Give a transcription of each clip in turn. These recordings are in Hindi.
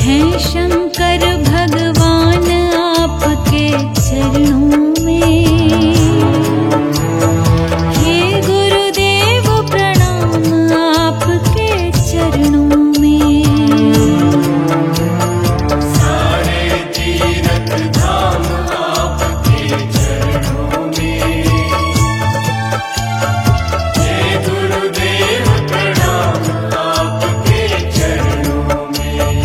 हैं शंकर भगवान आपके चरणों में। हे गुरुदेव प्रणाम आपके चरणों में। सारे तीर्थ धाम आपके चरणों में। हे गुरुदेव प्रणाम आपके चरणों में।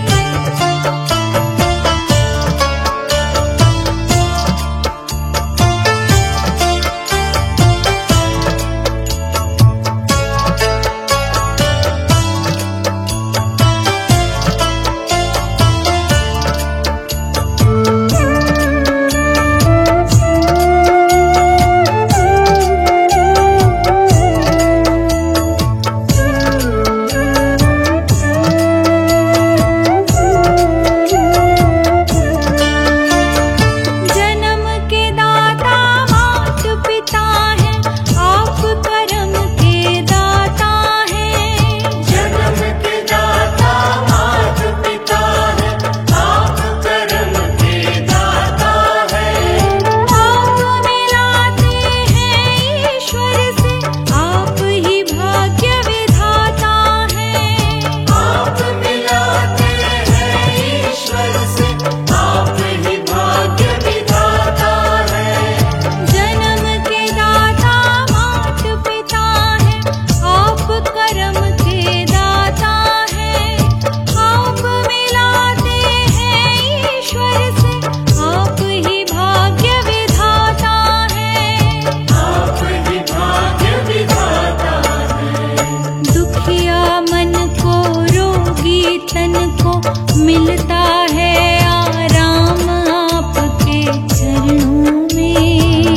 जन्म के दाता मात पिता हैं, आप कर्म के दाता हैं। जन्म के दाता मात पिता है, आप कर्म के दाता है। आप मिलाते हैं ईश्वर से, आप ही भाग्य विधाता हैं। आप मिलाते हैं ईश्वर से, आप ही भाग्य विधाता है। जन्म के दाता मात पिता हैं, आप कर्म के दाता हैं। आप मिलाते हैं ईश्वर से, आप ही भाग्य विधाता हैं। आप ही भाग्य विधाता है। दुखिया मन को रोगी तन को मिलता है आराम आपके चरणों में।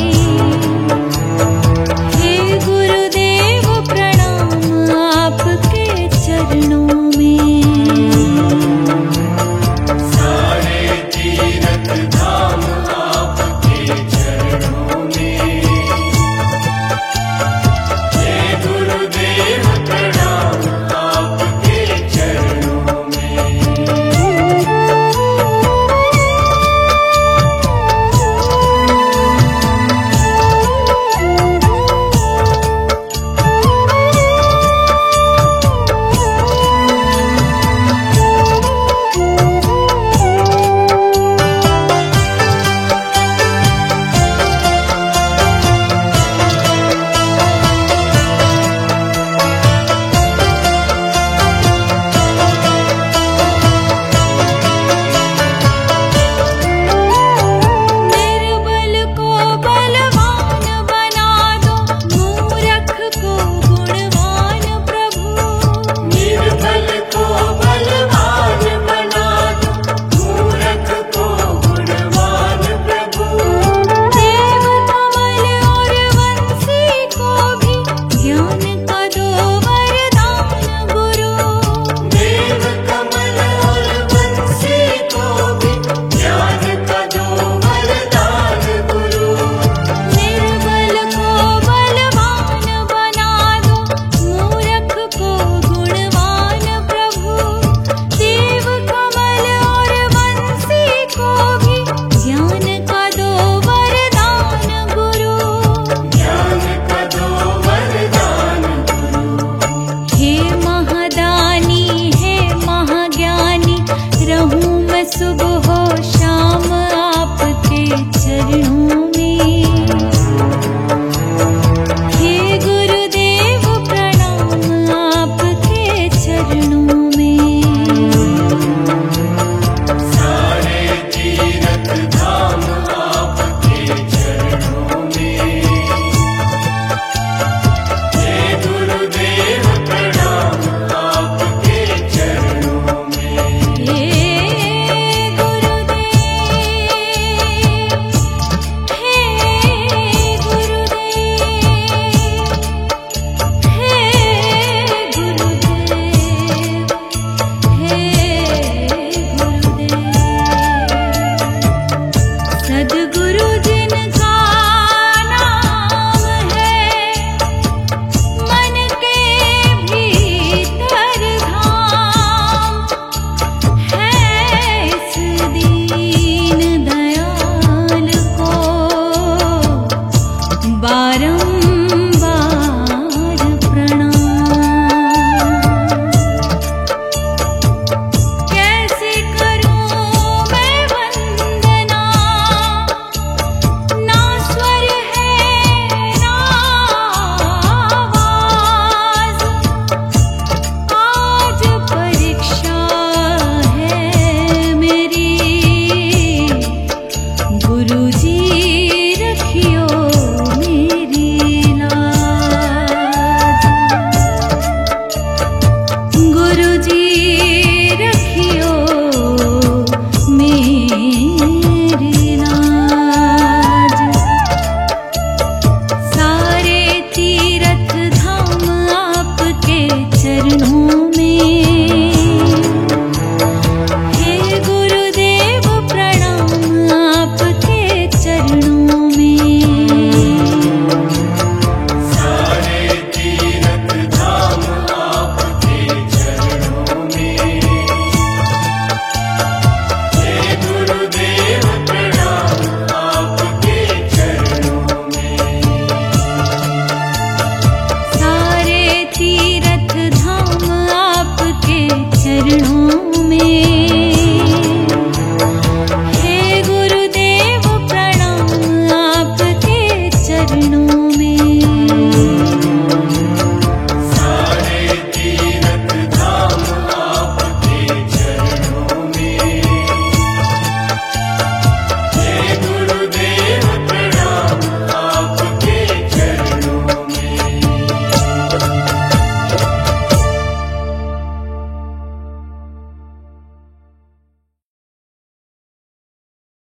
हे गुरुदेव प्रणाम आपके चरणों में। सारे तीर्थ धाम आपके चरणों में। हे गुरुदेव प्रणाम आपके चरणों में। निर्बल को बलवान बना दो, मूर्ख को गुणवान प्रभु। निर्बल को बलवान बना दो, मूर्ख को गुणवान प्रभु। देव कमल और वंशी को भी ज्ञान का दो वरदान गुरु। देव कमल और बंसी को भी ज्ञान का दो वरदान गुरु। निर्बल को बलवान बना दो, मूर्ख को गुणवान प्रभु। देव कमल और वंशी को भी ज्ञान का दो वरदान गुरु। ज्ञान का दो वरदान गुरु। हे महादानी हे महाज्ञानी, रहूं मैं सुबह